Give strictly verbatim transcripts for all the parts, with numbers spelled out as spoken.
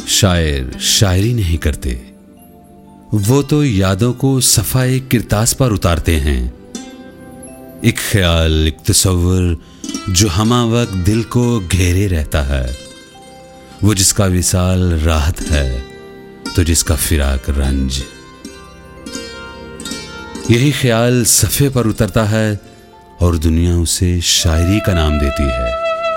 शायर शायरी नहीं करते, वो तो यादों को सफाए किरतास पर उतारते हैं। एक ख्याल, एक तस्वुर जो हमा वक्त दिल को घेरे रहता है, वो जिसका विसाल राहत है तो जिसका फिराक रंज। यही ख्याल सफ़े पर उतरता है और दुनिया उसे शायरी का नाम देती है।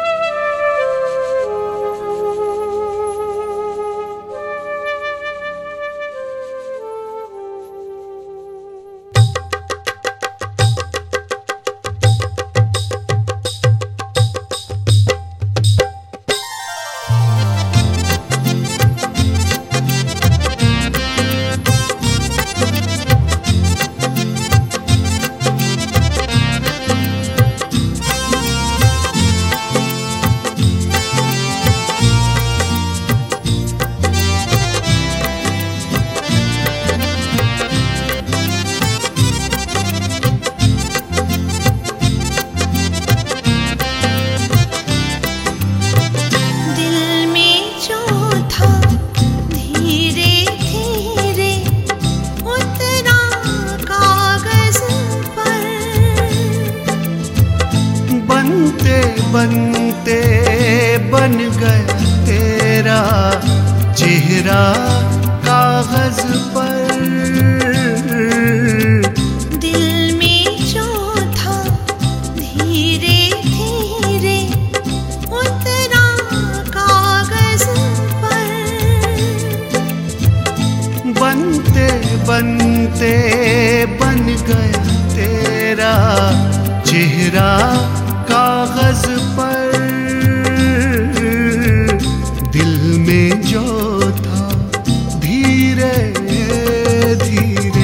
बनते बन गया तेरा चेहरा कागज पर। दिल में जो था धीरे धीरे उतरा कागज पर। बनते बनते बन गया तेरा चेहरा कागज पर। दिल में जो था धीरे धीरे।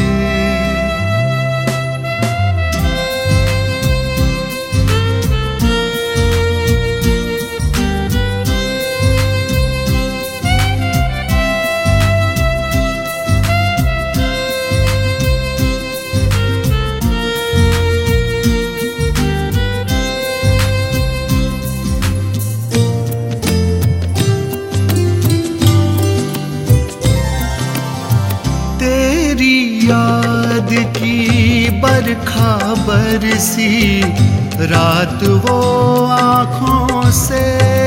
याद की बरखा बरसी रात वो आँखों से,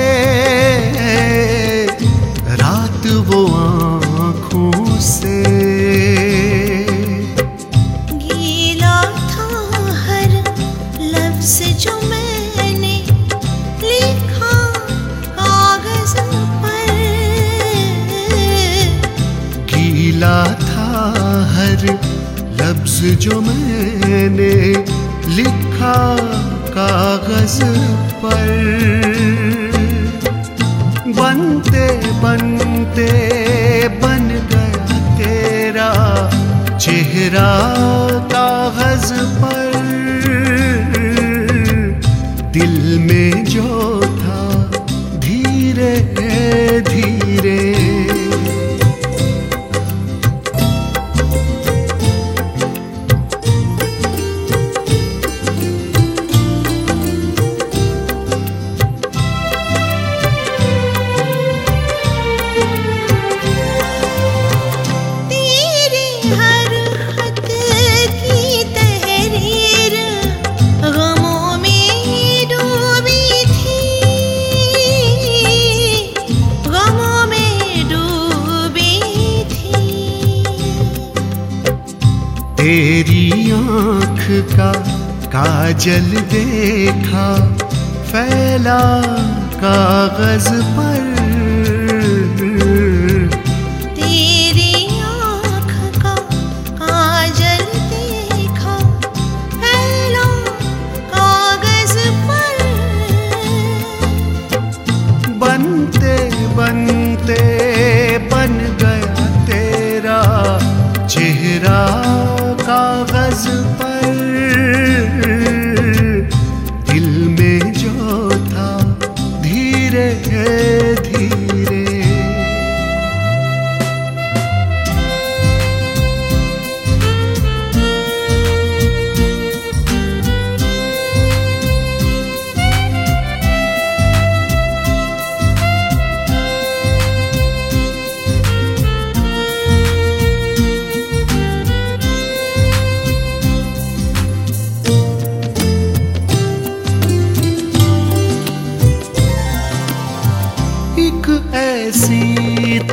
रात वो आँखों से। गीला था हर लफ्ज़ जो मैंने लिखा कागज़ पर। गीला हर लफ्ज़ जो मैंने लिखा कागज़ पर। बनते बनते बन गया तेरा चेहरा कागज़ पर। दिल में जो था धीरे धीरे। तेरी आँख का काजल देखा फैला कागज पर। तेरी आँख का काजल देखा फैला कागज पर। बनते बनते बन गया तेरा चेहरा कागज पर। दिल में जो था धीरे धीरे।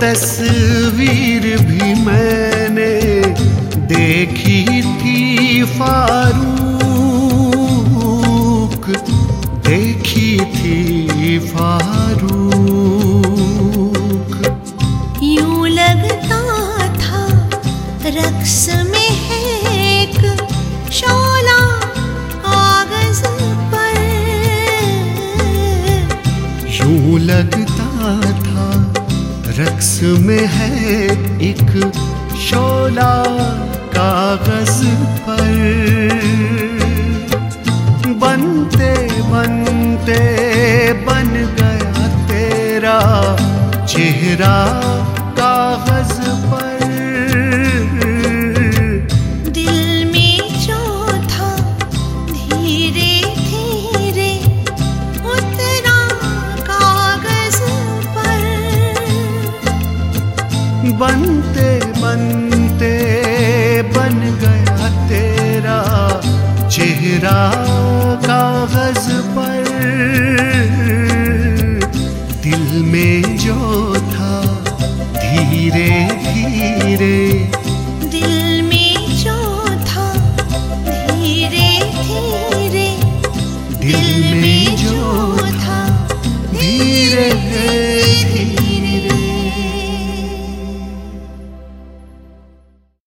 तस्वीर भी मैंने देखी थी फारूक, देखी थी फारूक। यूं लगता था रक्स में है एक शोला कागज पर, यूं लगता था रक्स में है एक शोला कागज पर। बनते बनते बन गया तेरा चेहरा कागज पर। दिल में जो था धीरे धीरे उतरा कागज पर। बनते बनते बन गया तेरा चेहरा कागज पर। दिल में जो था धीरे धीरे